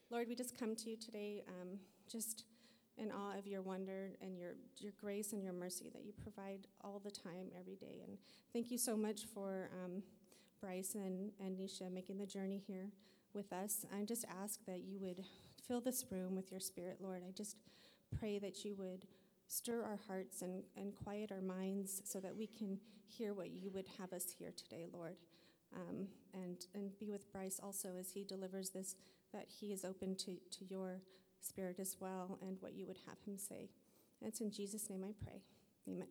Lord, we just come to you today just in awe of your wonder and your grace and your mercy that you provide all the time, every day. And thank you so much for Bryce and Nisha making the journey here with us. I just ask that you would fill this room with your spirit, Lord. I just pray that you would stir our hearts and quiet our minds so that we can hear what you would have us hear today, Lord. And be with Bryce also as he delivers this, that he is open to your spirit as well and what you would have him say. And it's in Jesus' name I pray. Amen.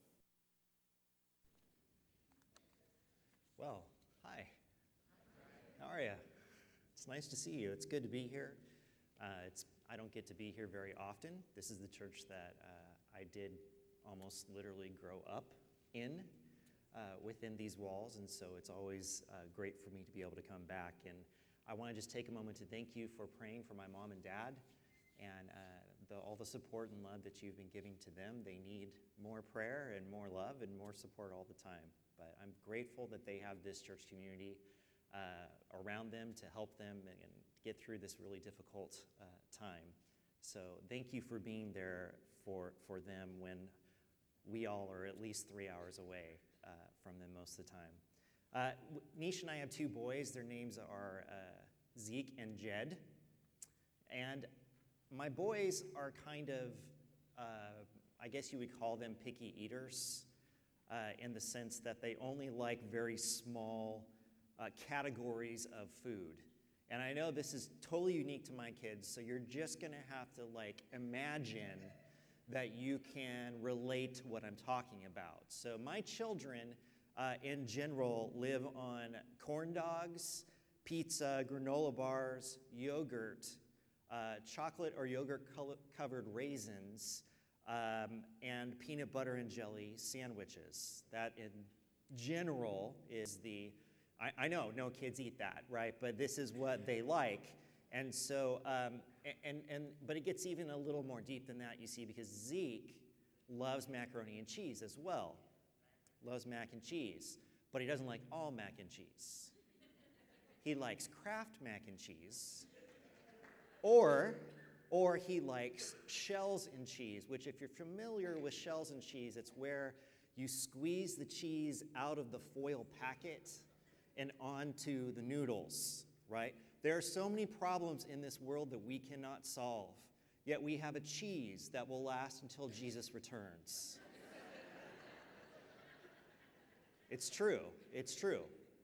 Well, hi. How are you? It's nice to see you. It's good to be here. I don't get to be here very often. This is the church that I did almost literally grow up in within these walls, and so it's always great for me to be able to come back. And I want to just take a moment to thank you for praying for my mom and dad and all the support and love that you've been giving to them. They need more prayer and more love and more support all the time. But I'm grateful that they have this church community around them to help them and get through this really difficult time. So thank you for being there for them when we all are at least 3 hours away from them most of the time. Nisha and I have two boys. Their names are Zeke and Jed. And my boys are kind of, I guess you would call them picky eaters in the sense that they only like very small categories of food. And I know this is totally unique to my kids, so you're just going to have to imagine that you can relate to what I'm talking about. So my children in general live on corn dogs, pizza, granola bars, yogurt, chocolate or yogurt-covered raisins, and peanut butter and jelly sandwiches. That in general is I know no kids eat that, right? But this is what they like. And so, but it gets even a little more deep than that, you see, because Zeke loves macaroni and cheese as well. Loves mac and cheese, but he doesn't like all mac and cheese. He likes Kraft mac and cheese, or he likes shells and cheese, which if you're familiar with shells and cheese, it's where you squeeze the cheese out of the foil packet and onto the noodles, right? There are so many problems in this world that we cannot solve, yet we have a cheese that will last until Jesus returns. It's true. It's true.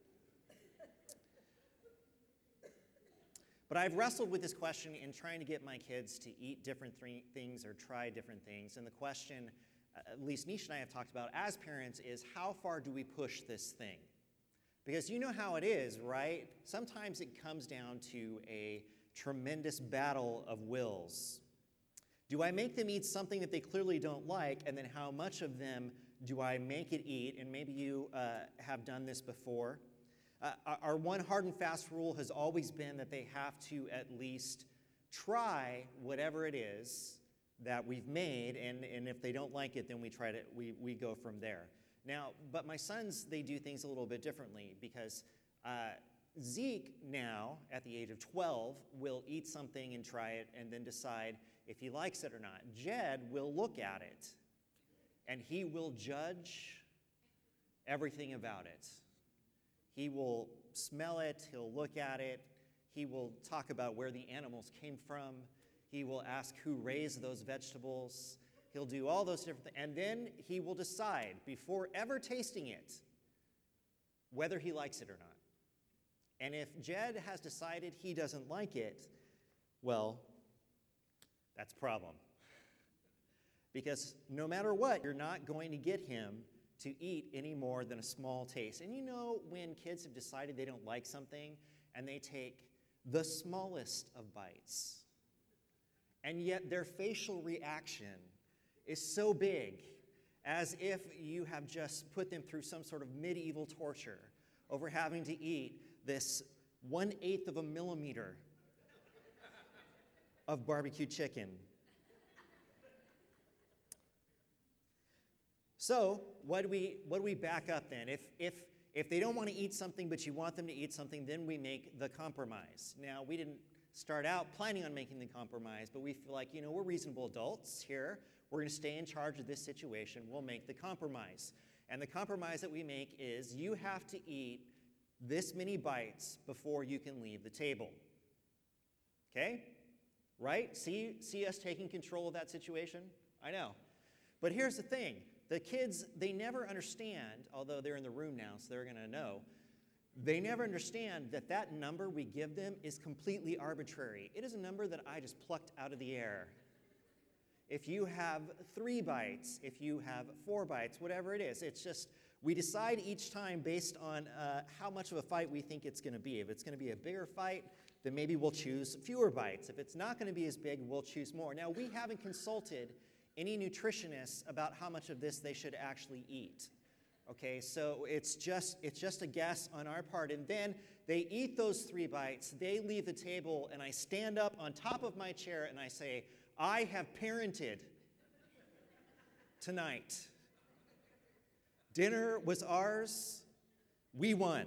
But I've wrestled with this question in trying to get my kids to eat different things or try different things. And the question, at least Nisha and I have talked about as parents, is how far do we push this thing? Because you know how it is, right? Sometimes it comes down to a tremendous battle of wills. Do I make them eat something that they clearly don't like, and then how much of them do I make it eat? And maybe you have done this before. Our one hard and fast rule has always been that they have to at least try whatever it is that we've made, and if they don't like it, then we go from there. Now, but my sons, they do things a little bit differently because Zeke now, at the age of 12, will eat something and try it and then decide if he likes it or not. Jed will look at it and he will judge everything about it. He will smell it, he'll look at it, he will talk about where the animals came from, he will ask who raised those vegetables. He'll do all those different things, and then he will decide, before ever tasting it, whether he likes it or not. And if Jed has decided he doesn't like it, well, that's a problem. Because no matter what, you're not going to get him to eat any more than a small taste. And you know when kids have decided they don't like something, and they take the smallest of bites, and yet their facial reaction is so big, as if you have just put them through some sort of medieval torture over having to eat this 1/8 of a millimeter of barbecue chicken. So what do we back up then? If they don't want to eat something, but you want them to eat something, then we make the compromise. Now, we didn't start out planning on making the compromise, but we feel like, we're reasonable adults here. We're going to stay in charge of this situation. We'll make the compromise. And the compromise that we make is you have to eat this many bites before you can leave the table. Okay? Right? See us taking control of that situation? I know. But here's the thing. The kids, they never understand, although they're in the room now, so they're going to know, they never understand that number we give them is completely arbitrary. It is a number that I just plucked out of the air. If you have 3 bites, if you have 4 bites, whatever it is, it's just, we decide each time based on how much of a fight we think it's going to be. If it's going to be a bigger fight, then maybe we'll choose fewer bites. If it's not going to be as big, we'll choose more. Now, we haven't consulted any nutritionists about how much of this they should actually eat. Okay, so it's just a guess on our part. And then they eat those 3 bites, they leave the table, and I stand up on top of my chair and I say, I have parented tonight. Dinner was ours. We won.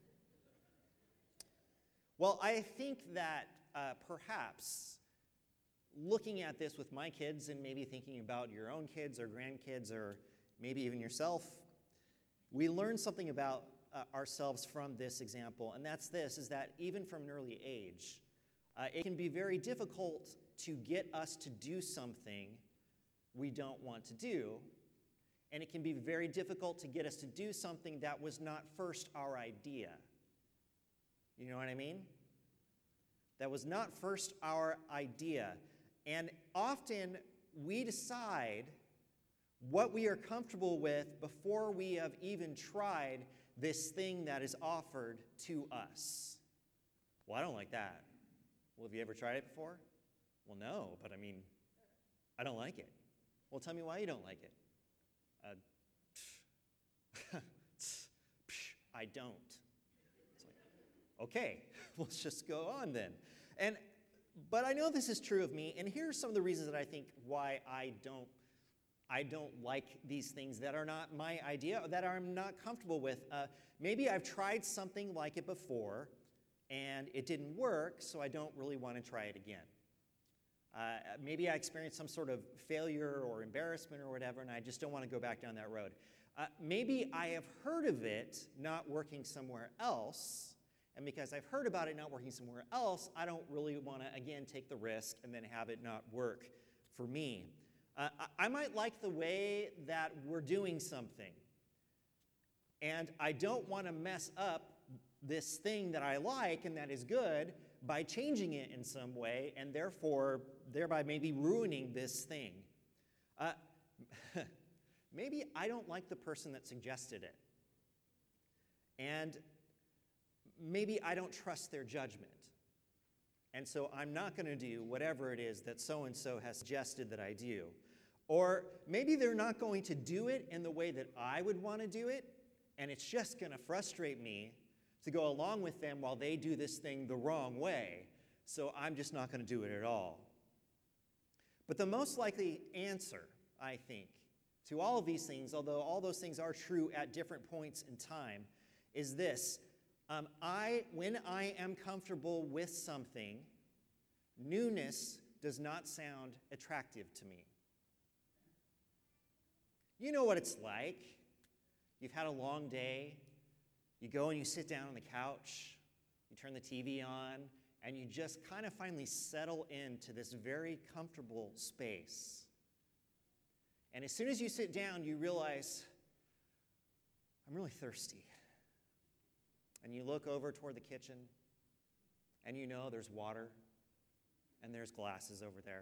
Well, I think that perhaps looking at this with my kids and maybe thinking about your own kids or grandkids or maybe even yourself, we learn something about ourselves from this example, and that's this, is that even from an early age, it can be very difficult to get us to do something we don't want to do, and it can be very difficult to get us to do something that was not first our idea. You know what I mean? That was not first our idea. And often we decide what we are comfortable with before we have even tried this thing that is offered to us. Well, I don't like that. Well, have you ever tried it before? Well, no, but I don't like it. Well, tell me why you don't like it. I don't. It's like, okay, let's just go on then. But I know this is true of me, and here's some of the reasons that I think why I don't like these things that are not my idea, or that I'm not comfortable with. Maybe I've tried something like it before, and it didn't work, so I don't really want to try it again. Maybe I experienced some sort of failure or embarrassment or whatever, and I just don't want to go back down that road. Maybe I have heard of it not working somewhere else, and because I've heard about it not working somewhere else, I don't really want to, again, take the risk and then have it not work for me. I might like the way that we're doing something, and I don't want to mess up this thing that I like and that is good by changing it in some way, and thereby maybe ruining this thing. Maybe I don't like the person that suggested it, and maybe I don't trust their judgment, and so I'm not going to do whatever it is that so-and-so has suggested that I do. Or maybe they're not going to do it in the way that I would want to do it, and it's just going to frustrate me to go along with them while they do this thing the wrong way, so I'm just not going to do it at all. But the most likely answer, I think, to all of these things, although all those things are true at different points in time, is this. When I am comfortable with something, newness does not sound attractive to me. You know what it's like. You've had a long day. You go and you sit down on the couch. You turn the TV on, and you just kind of finally settle into this very comfortable space. And as soon as you sit down, you realize, I'm really thirsty. And you look over toward the kitchen, and you know there's water, and there's glasses over there.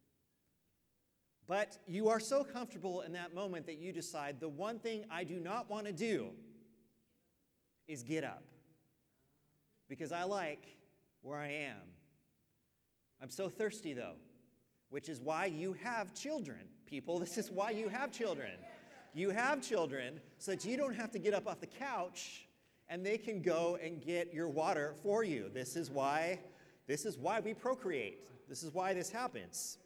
But you are so comfortable in that moment that you decide the one thing I do not want to do is get up. Because I like where I am. I'm so thirsty, though, which is why you have children, people. This is why you have children. You have children so that you don't have to get up off the couch and they can go and get your water for you. This is why we procreate. This is why this happens.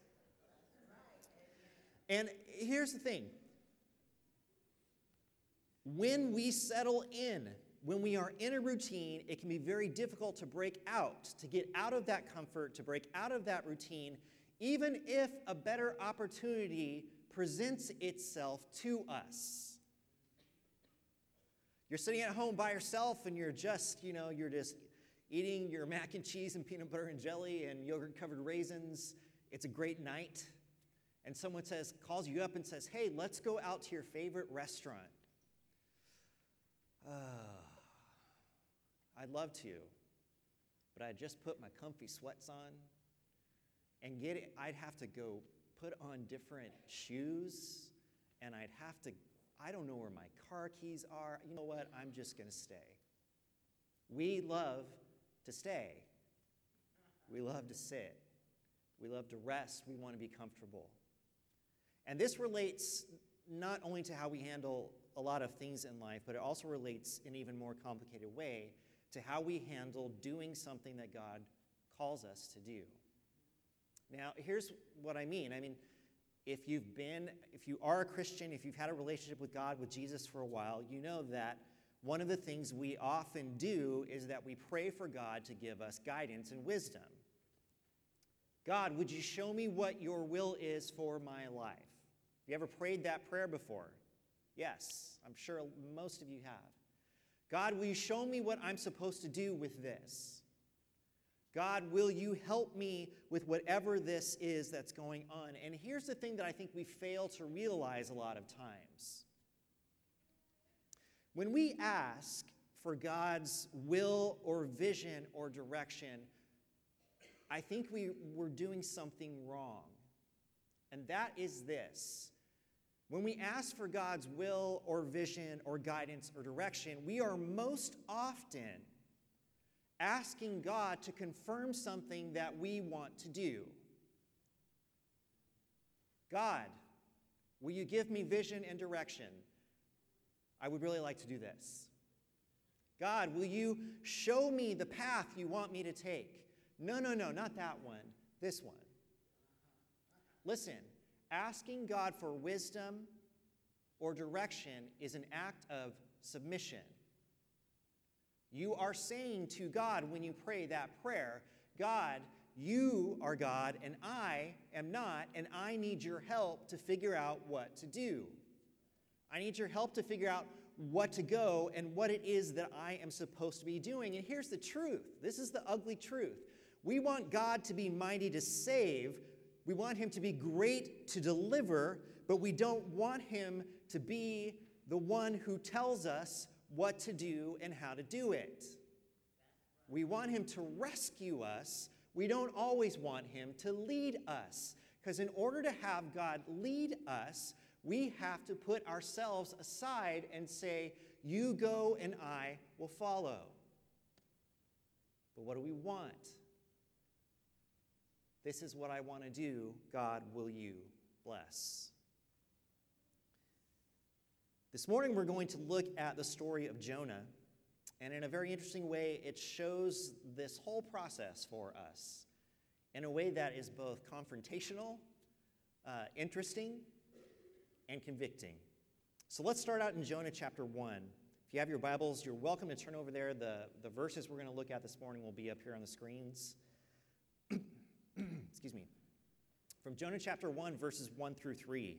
And here's the thing. When we settle in when we are in a routine, it can be very difficult to break out, to get out of that comfort, to break out of that routine, even if a better opportunity presents itself to us. You're sitting at home by yourself and you're just eating your mac and cheese and peanut butter and jelly and yogurt-covered raisins. It's a great night. And someone calls you up and says, hey, let's go out to your favorite restaurant. I'd love to, but I just put my comfy sweats on and I'd have to go put on different shoes, and I don't know where my car keys are. You know what? I'm just going to stay. We love to stay. We love to sit. We love to rest. We want to be comfortable. And this relates not only to how we handle a lot of things in life, but it also relates in an even more complicated way to how we handle doing something that God calls us to do. Now, here's what I mean. If you are a Christian, if you've had a relationship with God, with Jesus for a while, you know that one of the things we often do is that we pray for God to give us guidance and wisdom. God, would you show me what your will is for my life? Have you ever prayed that prayer before? Yes, I'm sure most of you have. God, will you show me what I'm supposed to do with this? God, will you help me with whatever this is that's going on? And here's the thing that I think we fail to realize a lot of times. When we ask for God's will or vision or direction, I think we're doing something wrong. And that is this. When we ask for God's will or vision or guidance or direction, we are most often asking God to confirm something that we want to do. God, will you give me vision and direction? I would really like to do this. God, will you show me the path you want me to take? No, not that one. This one. Listen, asking God for wisdom or direction is an act of submission. You are saying to God when you pray that prayer, God, you are God and I am not, and I need your help to figure out what to do. I need your help to figure out what to go and what it is that I am supposed to be doing. And here's the truth. This is the ugly truth. We want God to be mighty to save. We want him to be great to deliver, but we don't want him to be the one who tells us what to do and how to do it. We want him to rescue us. We don't always want him to lead us. Because in order to have God lead us, we have to put ourselves aside and say, you go and I will follow. But what do we want? This is what I want to do. God, will you bless? This morning we're going to look at the story of Jonah, and in a very interesting way, it shows this whole process for us in a way that is both confrontational, interesting, and convicting. So let's start out in Jonah chapter 1. If you have your Bibles, you're welcome to turn over there. The verses we're going to look at this morning will be up here on the screens. Excuse me. From Jonah chapter 1, verses 1 through 3.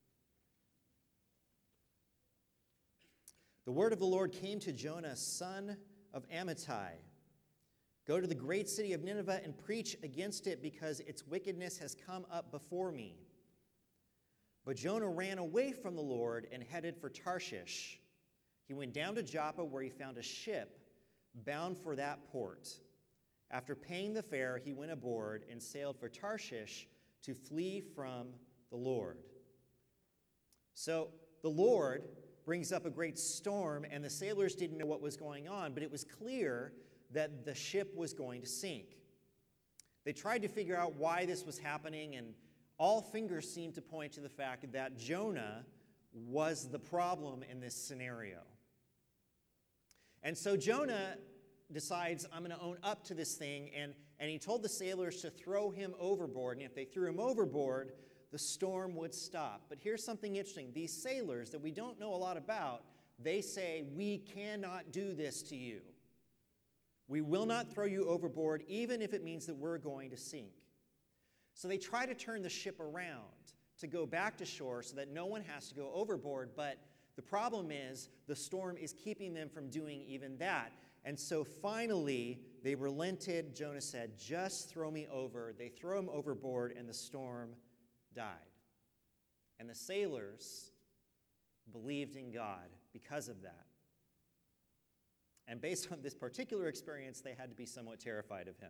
The word of the Lord came to Jonah, son of Amittai. Go to the great city of Nineveh and preach against it, because its wickedness has come up before me. But Jonah ran away from the Lord and headed for Tarshish. He went down to Joppa, where he found a ship bound for that port. After paying the fare, he went aboard and sailed for Tarshish to flee from the Lord. So the Lord brings up a great storm, and the sailors didn't know what was going on, but it was clear that the ship was going to sink. They tried to figure out why this was happening, and all fingers seemed to point to the fact that Jonah was the problem in this scenario. And so Jonah decides, I'm going to own up to this thing, and he told the sailors to throw him overboard, and if they threw him overboard, the storm would stop. But here's something interesting. These sailors that we don't know a lot about, they say, "We cannot do this to you. We will not throw you overboard, even if it means that we're going to sink." So they try to turn the ship around to go back to shore so that no one has to go overboard, but the problem is the storm is keeping them from doing even that. And so finally, they relented. Jonah said, "Just throw me over." They throw him overboard, and the storm died. And the sailors believed in God because of that. And based on this particular experience, they had to be somewhat terrified of him.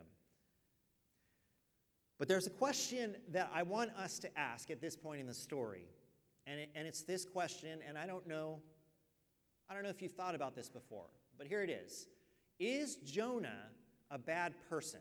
But there's a question that I want us to ask at this point in the story. And it's this question, and I don't know if you've thought about this before, but here it is. Is Jonah a bad person?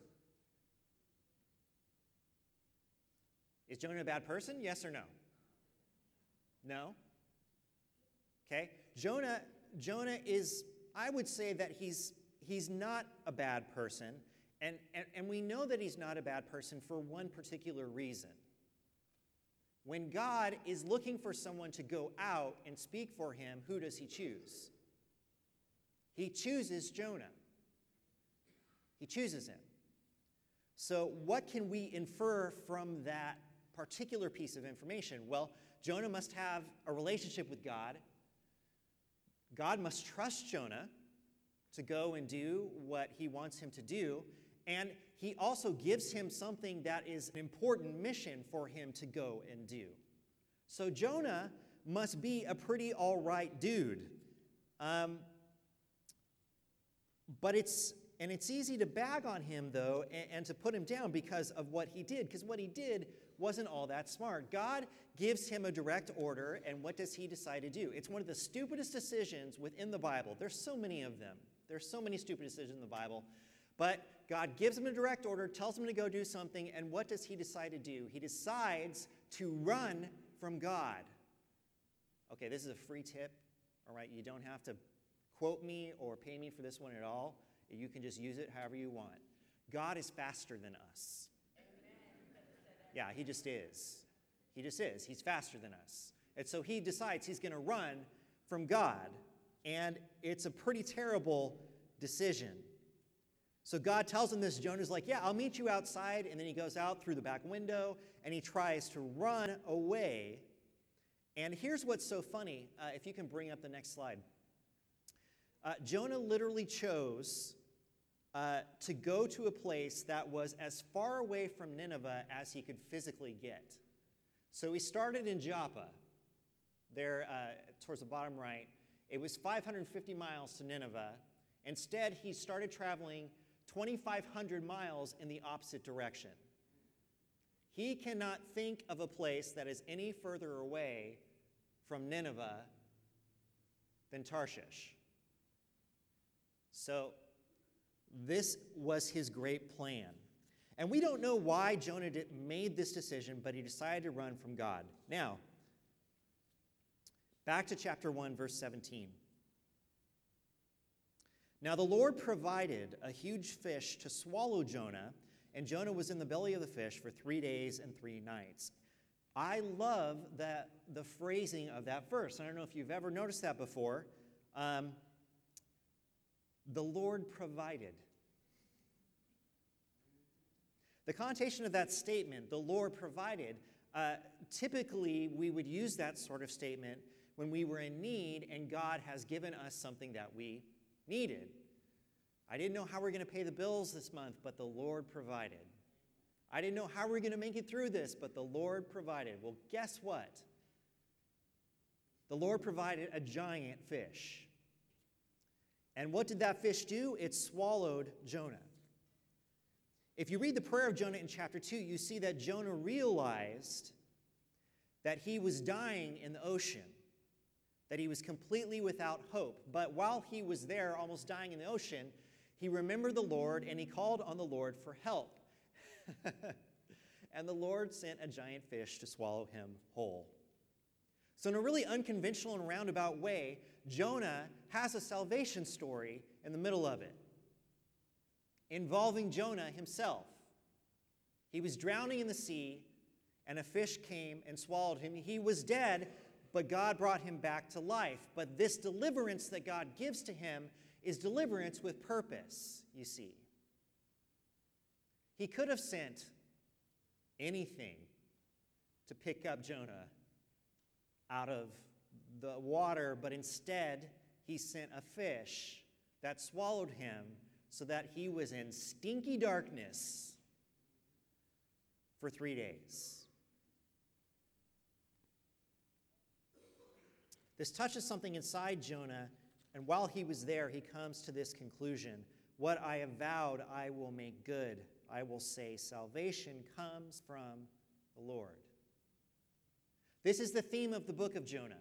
Is Jonah a bad person? Yes or no? No? Okay. Jonah is, I would say that he's not a bad person, and we know that he's not a bad person for one particular reason. When God is looking for someone to go out and speak for him, who does he choose? He chooses Jonah. He chooses him. So what can we infer from that particular piece of information? Well, Jonah must have a relationship with God. God must trust Jonah to go and do what he wants him to do. And he also gives him something that is an important mission for him to go and do. So Jonah must be a pretty all right dude. But it's easy to bag on him, though, and to put him down because of what he did. Because what he did wasn't all that smart. God gives him a direct order, and what does he decide to do? It's one of the stupidest decisions within the Bible. There's so many of them. There's so many stupid decisions in the Bible. But God gives him a direct order, tells him to go do something, and what does he decide to do? He decides to run from God. Okay, this is a free tip, all right? You don't have to quote me or pay me for this one at all. You can just use it however you want. God is faster than us. Yeah, he just is. He just is. He's faster than us. And so he decides he's going to run from God, and it's a pretty terrible decision. So God tells him this. Jonah's like, "Yeah, I'll meet you outside." And then he goes out through the back window, and he tries to run away. And here's what's so funny. If you can bring up the next slide. Jonah literally chose to go to a place that was as far away from Nineveh as he could physically get. So he started in Joppa, there towards the bottom right. It was 550 miles to Nineveh. Instead, he started traveling 2,500 miles in the opposite direction. He cannot think of a place that is any further away from Nineveh than Tarshish. So this was his great plan. And we don't know why Jonah made this decision, but he decided to run from God. Now, back to chapter 1, verse 17. Now the Lord provided a huge fish to swallow Jonah, and Jonah was in the belly of the fish for 3 days and 3 nights. I love the phrasing of that verse. I don't know if you've ever noticed that before. The Lord provided. The connotation of that statement, the Lord provided, typically we would use that sort of statement when we were in need and God has given us something that we needed. I didn't know how we were going to pay the bills this month, but the Lord provided. I didn't know how we were going to make it through this, but the Lord provided. Well, guess what? The Lord provided a giant fish. And what did that fish do? It swallowed Jonah. If you read the prayer of Jonah in chapter 2, you see that Jonah realized that he was dying in the ocean, that he was completely without hope. But while he was there, almost dying in the ocean, he remembered the Lord and he called on the Lord for help. And the Lord sent a giant fish to swallow him whole. So in a really unconventional and roundabout way, Jonah has a salvation story in the middle of it, involving Jonah himself. He was drowning in the sea, and a fish came and swallowed him. He was dead, but God brought him back to life. But this deliverance that God gives to him is deliverance with purpose, you see. He could have sent anything to pick up Jonah out of the water, but instead he sent a fish that swallowed him so that he was in stinky darkness for 3 days. This touches something inside Jonah, and while he was there, he comes to this conclusion: what I have vowed, I will make good. I will say, salvation comes from the Lord. This is the theme of the book of Jonah.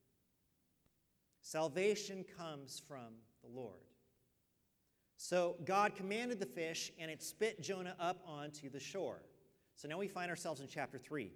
Salvation comes from the Lord. So God commanded the fish, and it spit Jonah up onto the shore. So now we find ourselves in chapter 3.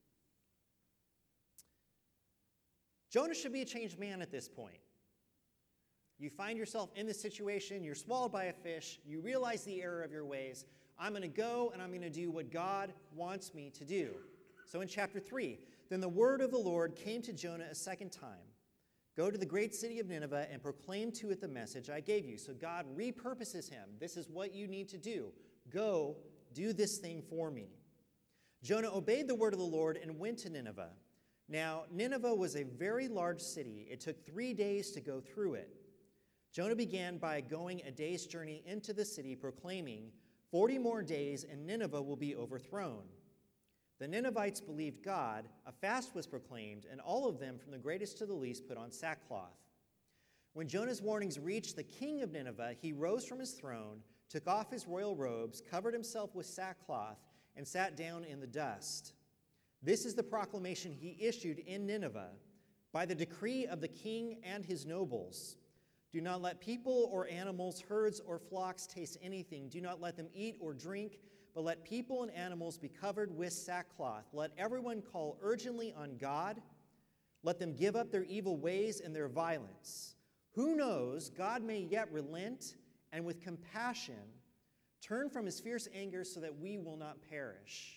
Jonah should be a changed man at this point. You find yourself in this situation, you're swallowed by a fish, you realize the error of your ways. I'm going to go and I'm going to do what God wants me to do. So in chapter 3, then the word of the Lord came to Jonah a second time. Go to the great city of Nineveh and proclaim to it the message I gave you. So God repurposes him. This is what you need to do. Go, do this thing for me. Jonah obeyed the word of the Lord and went to Nineveh. Now, Nineveh was a very large city. It took 3 days to go through it. Jonah began by going a day's journey into the city, proclaiming, 40 more days and Nineveh will be overthrown. The Ninevites believed God, a fast was proclaimed, and all of them, from the greatest to the least, put on sackcloth. When Jonah's warnings reached the king of Nineveh, he rose from his throne, took off his royal robes, covered himself with sackcloth, and sat down in the dust. This is the proclamation he issued in Nineveh, by the decree of the king and his nobles. Do not let people or animals, herds or flocks taste anything. Do not let them eat or drink, but let people and animals be covered with sackcloth. Let everyone call urgently on God. Let them give up their evil ways and their violence. Who knows, God may yet relent and with compassion turn from his fierce anger so that we will not perish.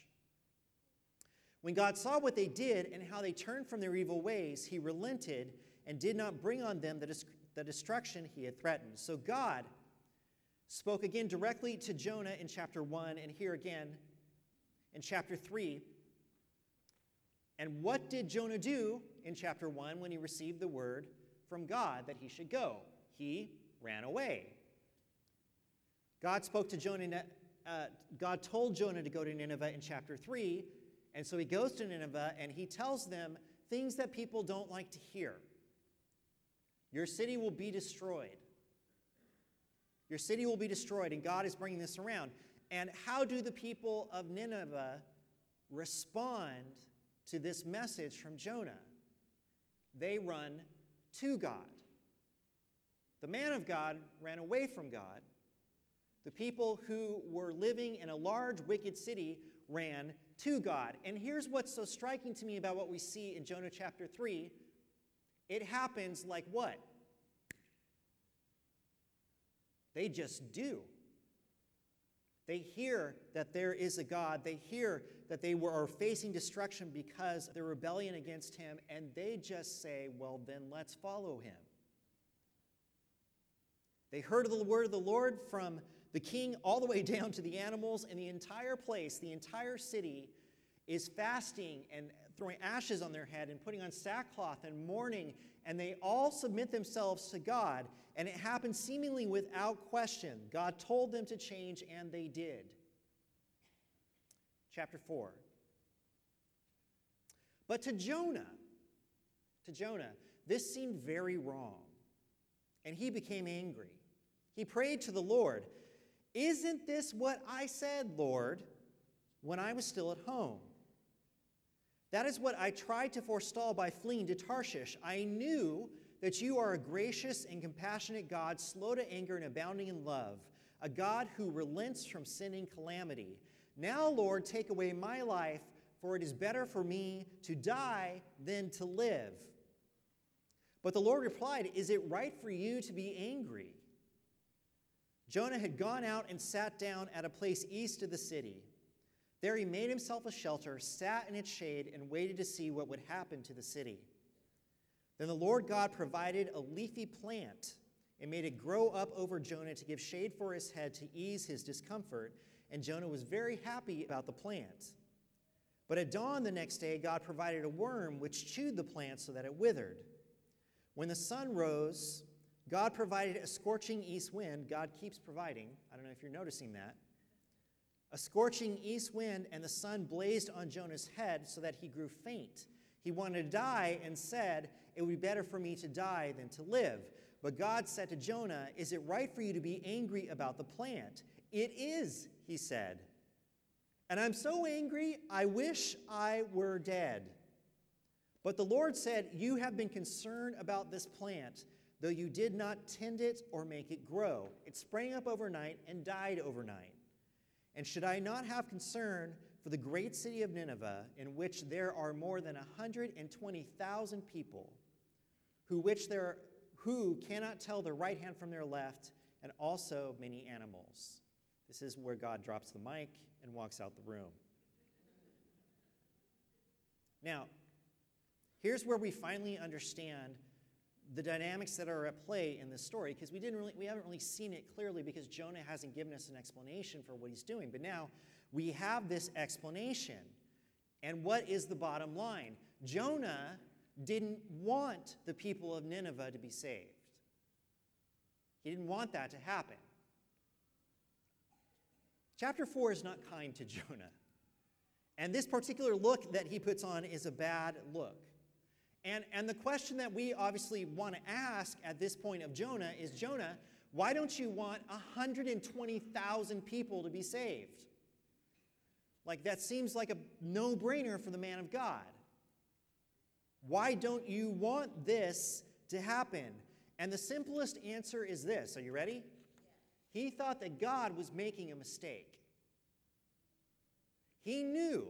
When God saw what they did and how they turned from their evil ways, he relented and did not bring on them the destruction he had threatened. So God spoke again directly to Jonah in chapter 1 and here again in chapter 3. And what did Jonah do in chapter 1 when he received the word from God that he should go? He ran away. God spoke to Jonah. God told Jonah to go to Nineveh in chapter 3, and so he goes to Nineveh and he tells them things that people don't like to hear. Your city will be destroyed. Your city will be destroyed, and God is bringing this around. And how do the people of Nineveh respond to this message from Jonah? They run to God. The man of God ran away from God. The people who were living in a large, wicked city ran to God. And here's what's so striking to me about what we see in Jonah chapter 3. It happens like what? They just do. They hear that there is a God. They hear that they are facing destruction because of their rebellion against him, and they just say, well, then let's follow him. They heard the word of the Lord from the king all the way down to the animals, and the entire place, the entire city, is fasting and throwing ashes on their head and putting on sackcloth and mourning, and they all submit themselves to God, and it happened seemingly without question. God told them to change, and they did. Chapter 4. But to Jonah, this seemed very wrong, and he became angry. He prayed to the Lord, "Isn't this what I said, Lord, when I was still at home? That is what I tried to forestall by fleeing to Tarshish. I knew that you are a gracious and compassionate God, slow to anger and abounding in love, a God who relents from sending calamity. Now, Lord, take away my life, for it is better for me to die than to live." But the Lord replied, "Is it right for you to be angry?" Jonah had gone out and sat down at a place east of the city. There he made himself a shelter, sat in its shade, and waited to see what would happen to the city. Then the Lord God provided a leafy plant and made it grow up over Jonah to give shade for his head to ease his discomfort, and Jonah was very happy about the plant. But at dawn the next day, God provided a worm which chewed the plant so that it withered. When the sun rose, God provided a scorching east wind. God keeps providing. I don't know if you're noticing that. A scorching east wind, and the sun blazed on Jonah's head so that he grew faint. He wanted to die and said, "It would be better for me to die than to live." But God said to Jonah, "Is it right for you to be angry about the plant?" "It is," he said. "And I'm so angry, I wish I were dead." But the Lord said, "You have been concerned about this plant, though you did not tend it or make it grow. It sprang up overnight and died overnight. And should I not have concern for the great city of Nineveh, in which there are more than 120,000 people, who cannot tell their right hand from their left, and also many animals?" This is where God drops the mic and walks out the room. Now, here's where we finally understand the dynamics that are at play in this story, because we haven't really seen it clearly because Jonah hasn't given us an explanation for what he's doing. But now we have this explanation. And what is the bottom line? Jonah didn't want the people of Nineveh to be saved. He didn't want that to happen. Chapter 4 is not kind to Jonah. And this particular look that he puts on is a bad look. And the question that we obviously want to ask at this point of Jonah is, Jonah, why don't you want 120,000 people to be saved? Like, that seems like a no-brainer for the man of God. Why don't you want this to happen? And the simplest answer is this. Are you ready? He thought that God was making a mistake. He knew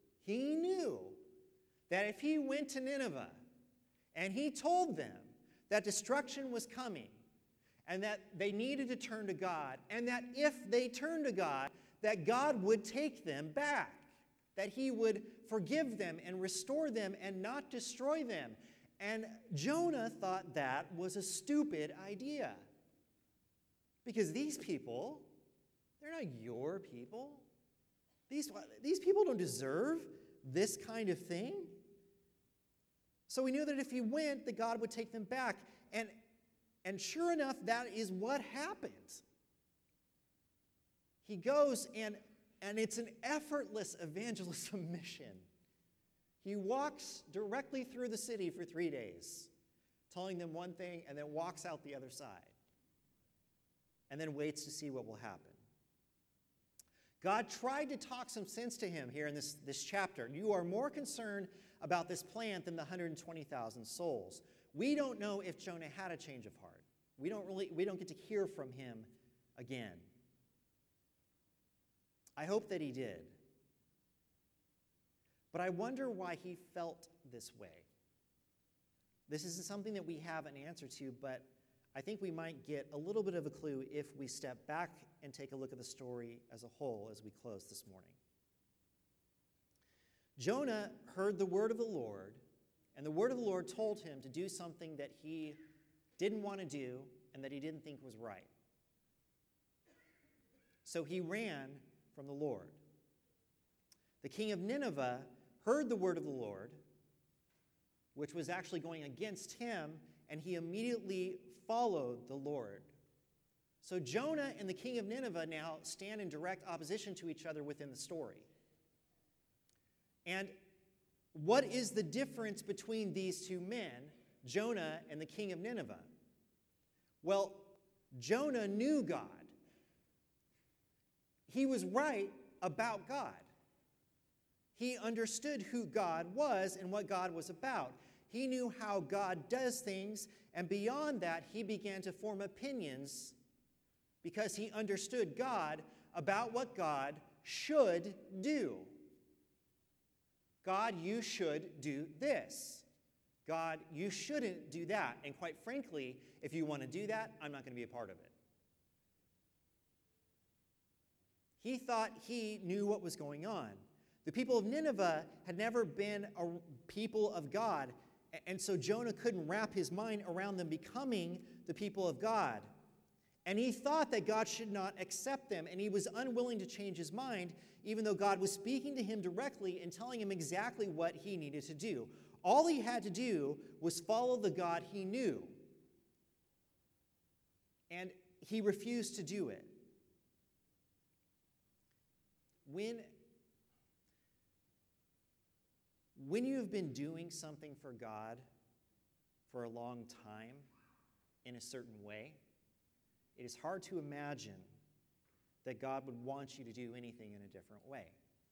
that if he went to Nineveh and he told them that destruction was coming and that they needed to turn to God, and that if they turned to God, that God would take them back, that he would forgive them and restore them and not destroy them. And Jonah thought that was a stupid idea. Because these people, they're not your people. These people don't deserve this kind of thing. So we knew that if he went, that God would take them back. And sure enough, that is what happened. He goes, and it's an effortless evangelism mission. He walks directly through the city for 3 days, telling them one thing, and then walks out the other side, and then waits to see what will happen. God tried to talk some sense to him here in this chapter. You are more concerned about this plant than the 120,000 souls. We don't know if Jonah had a change of heart. We don't get to hear from him again. I hope that he did. But I wonder why he felt this way. This isn't something that we have an answer to, but I think we might get a little bit of a clue if we step back and take a look at the story as a whole as we close this morning. Jonah heard the word of the Lord, and the word of the Lord told him to do something that he didn't want to do and that he didn't think was right. So he ran from the Lord. The king of Nineveh heard the word of the Lord, which was actually going against him, and he immediately followed the Lord. So Jonah and the king of Nineveh now stand in direct opposition to each other within the story. And what is the difference between these two men, Jonah and the king of Nineveh? Well, Jonah knew God. He was right about God. He understood who God was and what God was about. He knew how God does things, and beyond that, he began to form opinions because he understood God about what God should do. God, you should do this. God, you shouldn't do that. And quite frankly, if you want to do that, I'm not going to be a part of it. He thought he knew what was going on. The people of Nineveh had never been a people of God. And so Jonah couldn't wrap his mind around them becoming the people of God. And he thought that God should not accept them, and he was unwilling to change his mind, even though God was speaking to him directly and telling him exactly what he needed to do. All he had to do was follow the God he knew. And he refused to do it. When you have been doing something for God for a long time in a certain way, it is hard to imagine that God would want you to do anything in a different way.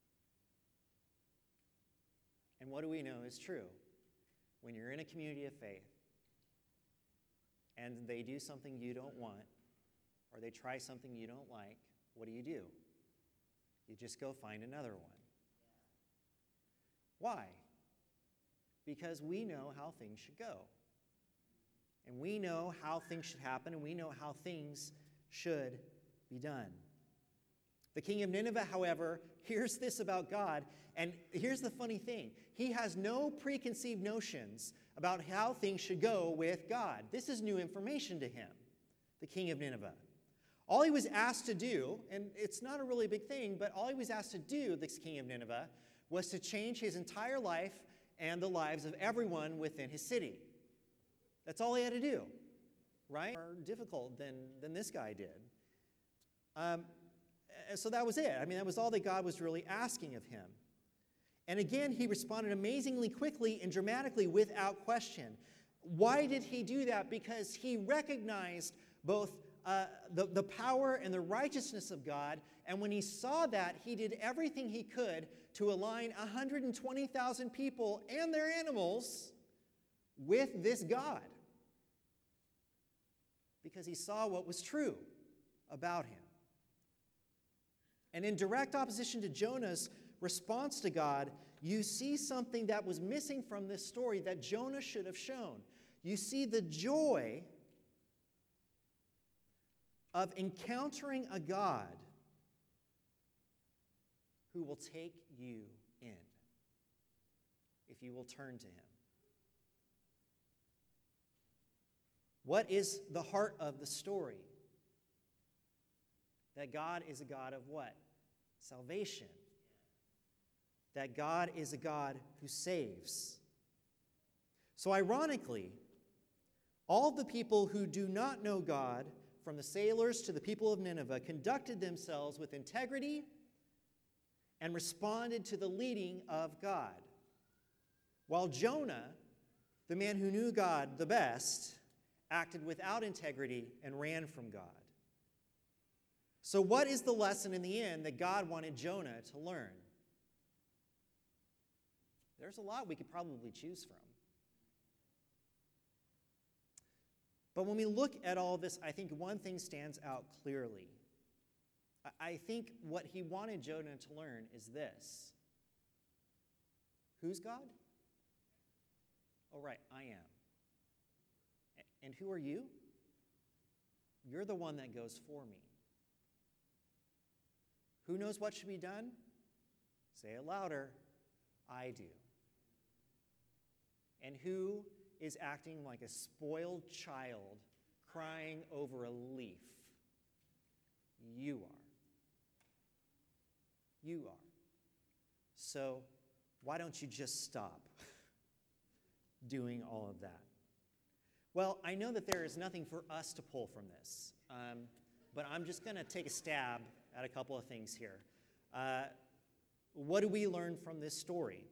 And what do we know is true? When you're in a community of faith and they do something you don't want, or they try something you don't like, what do? You just go find another one. Why? Because we know how things should go. And we know how things should happen, and we know how things should be done. The king of Nineveh, however, hears this about God, and here's the funny thing. He has no preconceived notions about how things should go with God. This is new information to him, the king of Nineveh. All he was asked to do, and it's not a really big thing, but all he was asked to do, this king of Nineveh, was to change his entire life and the lives of everyone within his city. That's all he had to do, right? More difficult than this guy did. So that was it. I mean, that was all that God was really asking of him. And again, he responded amazingly quickly and dramatically without question. Why did he do that? Because he recognized both the power and the righteousness of God, and when he saw that, he did everything he could to align 120,000 people and their animals with this God, because he saw what was true about him. And in direct opposition to Jonah's response to God, you see something that was missing from this story that Jonah should have shown. You see the joy of encountering a God who will take you in if you will turn to him. What is the heart of the story? That God is a God of what? Salvation. That God is a God who saves. So ironically, all the people who do not know God, from the sailors to the people of Nineveh, conducted themselves with integrity and responded to the leading of God. While Jonah, the man who knew God the best, acted without integrity and ran from God. So what is the lesson in the end that God wanted Jonah to learn? There's a lot we could probably choose from. But when we look at all this, I think one thing stands out clearly. I think what he wanted Jonah to learn is this. Who's God? Oh, right, I am. And who are you? You're the one that goes for me. Who knows what should be done? Say it louder. I do. And who is acting like a spoiled child crying over a leaf? You are. You are. So why don't you just stop doing all of that? Well, I know that there is nothing for us to pull from this, but I'm just going to take a stab at a couple of things here. What do we learn from this story?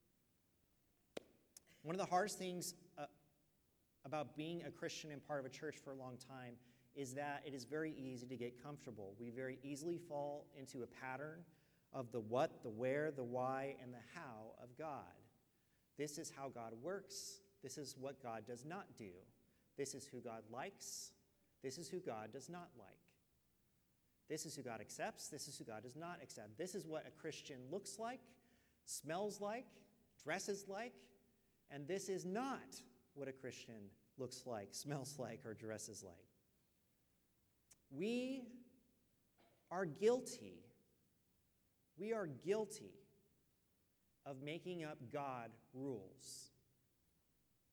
One of the hardest things about being a Christian and part of a church for a long time is that it is very easy to get comfortable. We very easily fall into a pattern of the what, the where, the why, and the how of God. This is how God works. This is what God does not do. This is who God likes. This is who God does not like. This is who God accepts. This is who God does not accept. This is what a Christian looks like, smells like, dresses like, and this is not what a Christian looks like, smells like, or dresses like. We are guilty. We are guilty of making up God rules.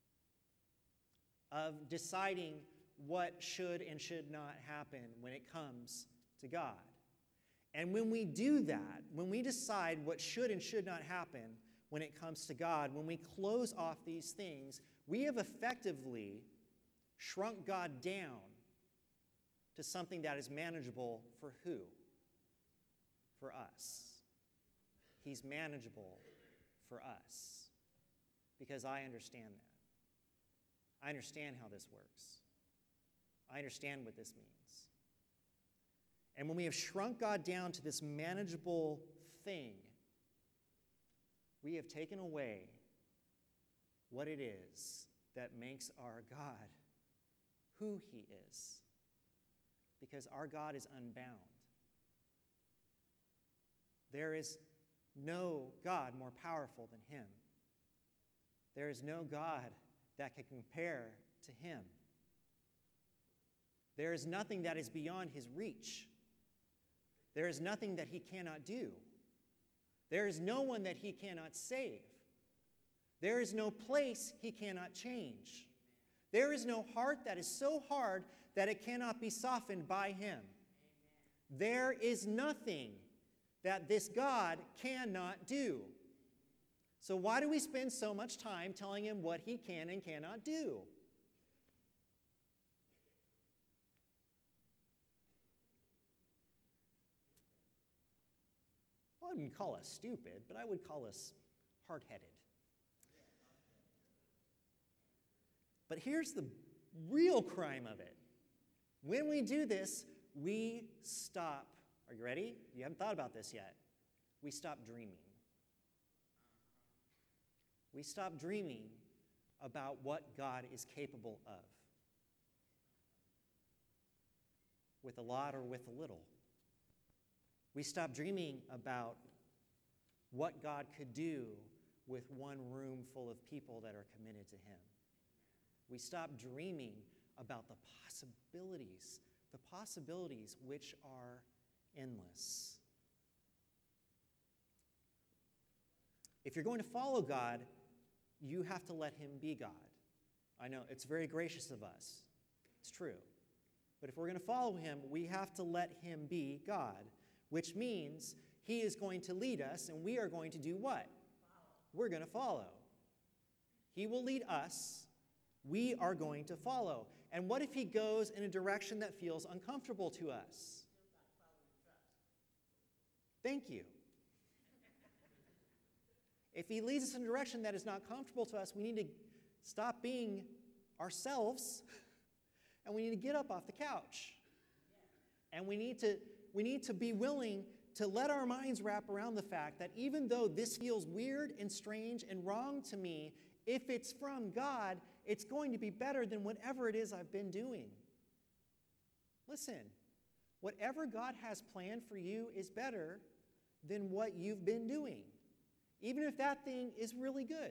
of deciding what should and should not happen when it comes to God. And when we do that, when we decide what should and should not happen when it comes to God, when we close off these things, we have effectively shrunk God down to something that is manageable for who? For us. He's manageable for us because I understand that. I understand how this works. I understand what this means. And when we have shrunk God down to this manageable thing, we have taken away what it is that makes our God who he is. Because our God is unbound. There is no God more powerful than him. There is no God that can compare to him. There is nothing that is beyond his reach. There is nothing that he cannot do. There is no one that he cannot save. There is no place he cannot change. There is no heart that is so hard that it cannot be softened by him. There is nothing that this God cannot do. So why do we spend so much time telling him what he can and cannot do? I wouldn't call us stupid, but I would call us hard-headed. But here's the real crime of it. When we do this, we stop. Are you ready? You haven't thought about this yet. We stop dreaming. We stop dreaming about what God is capable of. With a lot or with a little. We stop dreaming about what God could do with one room full of people that are committed to him. We stop dreaming about the possibilities which are endless. If you're going to follow God, you have to let him be God. I know it's very gracious of us. It's true. But if we're going to follow him, we have to let him be God, which means he is going to lead us, and we are going to do what? We're going to follow. He will lead us. We are going to follow. And what if he goes in a direction that feels uncomfortable to us? Thank you. If he leads us in a direction that is not comfortable to us, we need to stop being ourselves, and we need to get up off the couch. And we need to be willing to let our minds wrap around the fact that even though this feels weird and strange and wrong to me, if it's from God, it's going to be better than whatever it is I've been doing. Listen, whatever God has planned for you is better than what you've been doing, even if that thing is really good.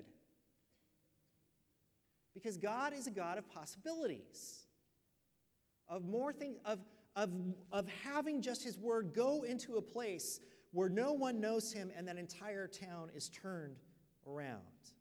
Because God is a God of possibilities, of more things, of having just his word go into a place where no one knows him and that entire town is turned around.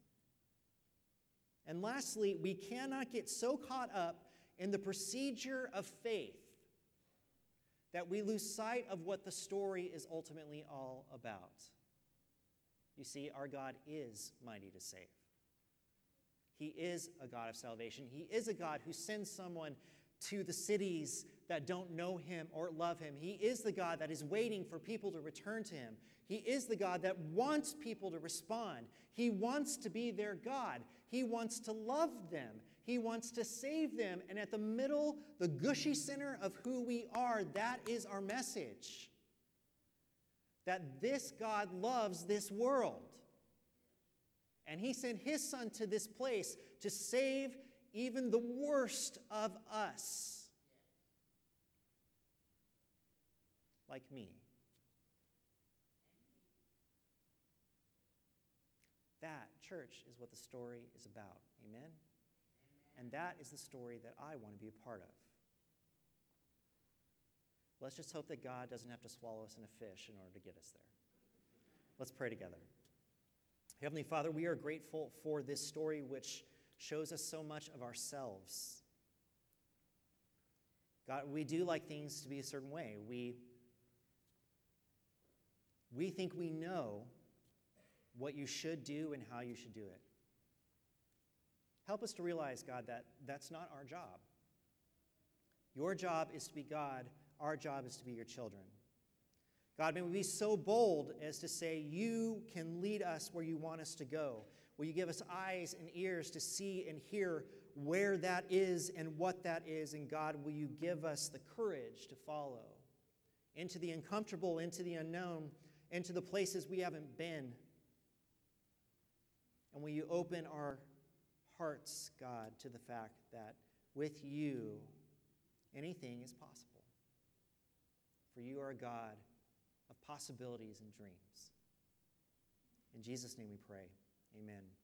And lastly, we cannot get so caught up in the procedure of faith that we lose sight of what the story is ultimately all about. You see, our God is mighty to save. He is a God of salvation. He is a God who sends someone to the cities that don't know him or love him. He is the God that is waiting for people to return to him. He is the God that wants people to respond. He wants to be their God. He wants to love them. He wants to save them. And at the middle, the gushy center of who we are, that is our message. That this God loves this world. And he sent his son to this place to save even the worst of us. Like me. That, church, is what the story is about. Amen? And that is the story that I want to be a part of. Let's just hope that God doesn't have to swallow us in a fish in order to get us there. Let's pray together. Heavenly Father, we are grateful for this story which shows us so much of ourselves. God, we do like things to be a certain way. We think we know what you should do and how you should do it. Help us to realize, God, that that's not our job. Your job is to be God. Our job is to be your children. God, may we be so bold as to say, you can lead us where you want us to go. Will you give us eyes and ears to see and hear where that is and what that is? And God, will you give us the courage to follow into the uncomfortable, into the unknown, into the places we haven't been? And will you open our hearts, God, to the fact that with you, anything is possible. For you are a God of possibilities and dreams. In Jesus' name we pray. Amen.